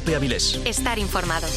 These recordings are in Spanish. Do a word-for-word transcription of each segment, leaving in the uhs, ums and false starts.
COPE Avilés. Estar informado.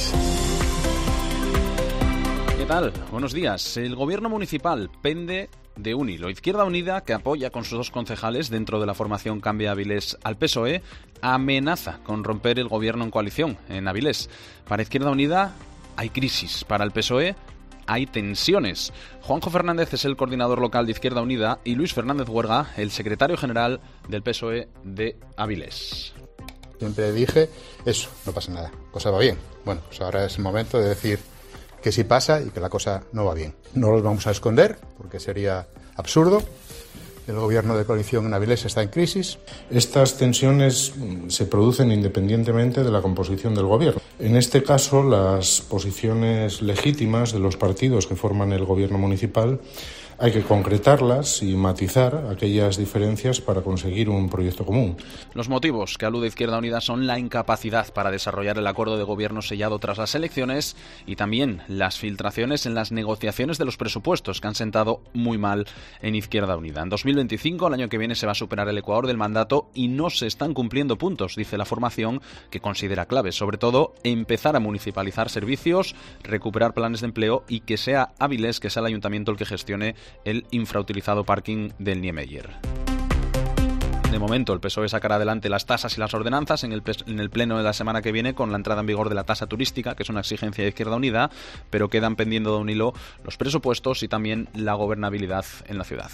¿Qué tal? Buenos días. El gobierno municipal pende de un hilo. Izquierda Unida, que apoya con sus dos concejales dentro de la formación Cambia Avilés al P S O E, amenaza con romper el gobierno en coalición en Avilés. Para Izquierda Unida hay crisis. Para el P S O E hay tensiones. Juanjo Fernández es el coordinador local de Izquierda Unida y Luis Fernández Huerga, el secretario general del P S O E de Avilés. Siempre dije eso, no pasa nada, cosa va bien. Bueno, pues ahora es el momento de decir que sí pasa y que la cosa no va bien. No lo vamos a esconder, porque sería absurdo. El gobierno de coalición en Avilés está en crisis. Estas tensiones se producen independientemente de la composición del gobierno. En este caso, las posiciones legítimas de los partidos que forman el gobierno municipal hay que concretarlas y matizar aquellas diferencias para conseguir un proyecto común. Los motivos que alude Izquierda Unida son la incapacidad para desarrollar el acuerdo de gobierno sellado tras las elecciones y también las filtraciones en las negociaciones de los presupuestos que han sentado muy mal en Izquierda Unida. En dos mil veinticinco, el año que viene, se va a superar el ecuador del mandato y no se están cumpliendo puntos, dice la formación, que considera clave, sobre todo empezar a municipalizar servicios, recuperar planes de empleo y que sea Avilés, que sea el ayuntamiento el que gestione el infrautilizado parking del Niemeyer. De momento, el P S O E sacará adelante las tasas y las ordenanzas en el, en el pleno de la semana que viene con la entrada en vigor de la tasa turística, que es una exigencia de Izquierda Unida, pero quedan pendiendo de un hilo los presupuestos y también la gobernabilidad en la ciudad.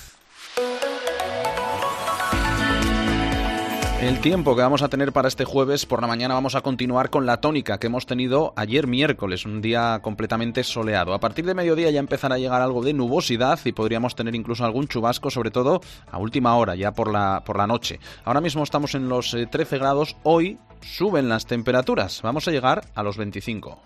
El tiempo que vamos a tener para este jueves por la mañana, vamos a continuar con la tónica que hemos tenido ayer miércoles, un día completamente soleado. A partir de mediodía ya empezará a llegar algo de nubosidad y podríamos tener incluso algún chubasco, sobre todo a última hora, ya por la, por la noche. Ahora mismo estamos en los eh, trece grados, hoy suben las temperaturas, vamos a llegar a los veinticinco.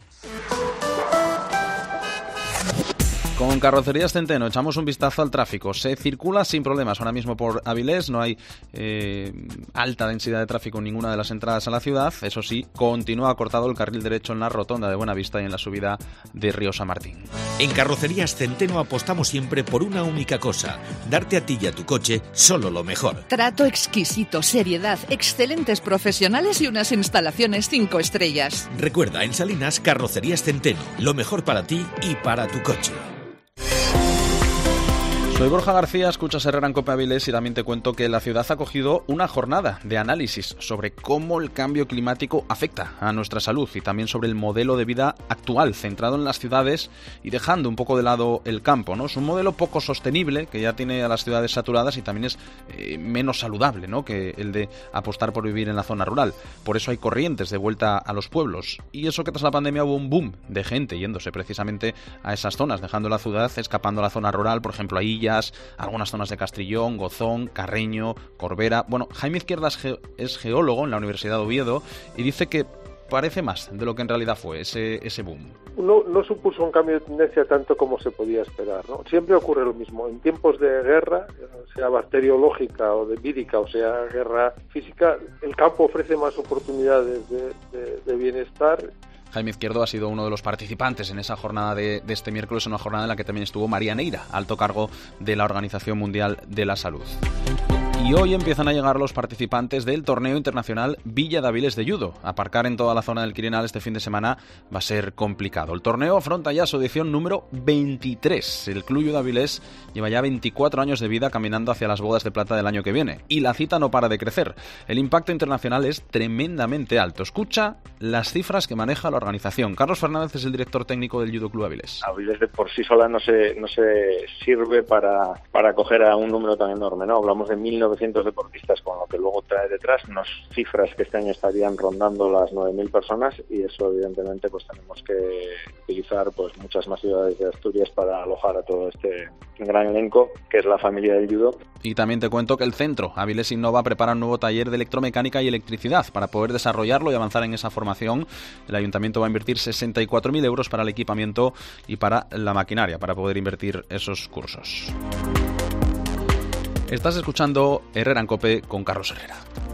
Con Carrocerías Centeno echamos un vistazo al tráfico. Se circula sin problemas ahora mismo por Avilés, no hay eh, alta densidad de tráfico en ninguna de las entradas a la ciudad. Eso sí, continúa cortado el carril derecho en la rotonda de Buenavista y en la subida de Río San Martín. En Carrocerías Centeno apostamos siempre por una única cosa: darte a ti y a tu coche solo lo mejor. Trato exquisito, seriedad, excelentes profesionales y unas instalaciones cinco estrellas. Recuerda, en Salinas, Carrocerías Centeno, lo mejor para ti y para tu coche. Soy Borja García, escuchas Herrera en COPE Avilés y también te cuento que la ciudad ha acogido una jornada de análisis sobre cómo el cambio climático afecta a nuestra salud y también sobre el modelo de vida actual, centrado en las ciudades y dejando un poco de lado el campo, ¿no? Es un modelo poco sostenible que ya tiene a las ciudades saturadas y también es eh, menos saludable, ¿no?, que el de apostar por vivir en la zona rural. Por eso hay corrientes de vuelta a los pueblos. Y eso que tras la pandemia hubo un boom de gente yéndose precisamente a esas zonas, dejando la ciudad, escapando a la zona rural, por ejemplo a Illa, algunas zonas de Castrillón, Gozón, Carreño, Corbera. Bueno, Jaime Izquierda es, ge- es geólogo en la Universidad de Oviedo y dice que parece más de lo que en realidad fue ese, ese boom. No, no supuso un cambio de tendencia tanto como se podía esperar, ¿no? Siempre ocurre lo mismo. En tiempos de guerra, sea bacteriológica o de vírica, o sea guerra física, el campo ofrece más oportunidades de, de, de bienestar. Jaime Izquierdo ha sido uno de los participantes en esa jornada de, de este miércoles, una jornada en la que también estuvo María Neira, alto cargo de la Organización Mundial de la Salud. Y hoy empiezan a llegar los participantes del torneo internacional Villa de Avilés de Judo. Aparcar en toda la zona del Quirinal este fin de semana va a ser complicado. El torneo afronta ya su edición número veintitrés. El Club Judo de Avilés lleva ya veinticuatro años de vida caminando hacia las bodas de plata del año que viene. Y la cita no para de crecer. El impacto internacional es tremendamente alto. Escucha las cifras que maneja la organización. Carlos Fernández es el director técnico del Judo Club Avilés. Avilés de por sí sola no se, no se sirve para, para acoger a un número tan enorme, ¿no? Hablamos de mil novecientos deportistas, con lo que luego trae detrás unas cifras que este año estarían rondando las nueve mil personas, y eso evidentemente pues tenemos que utilizar pues muchas más ciudades de Asturias para alojar a todo este gran elenco que es la familia del judo. Y también te cuento que el centro Avilés Innova prepara un nuevo taller de electromecánica y electricidad. Para poder desarrollarlo y avanzar en esa formación, el ayuntamiento va a invertir sesenta y cuatro mil euros para el equipamiento y para la maquinaria, para poder invertir esos cursos. Estás escuchando Herrera en COPE con Carlos Herrera.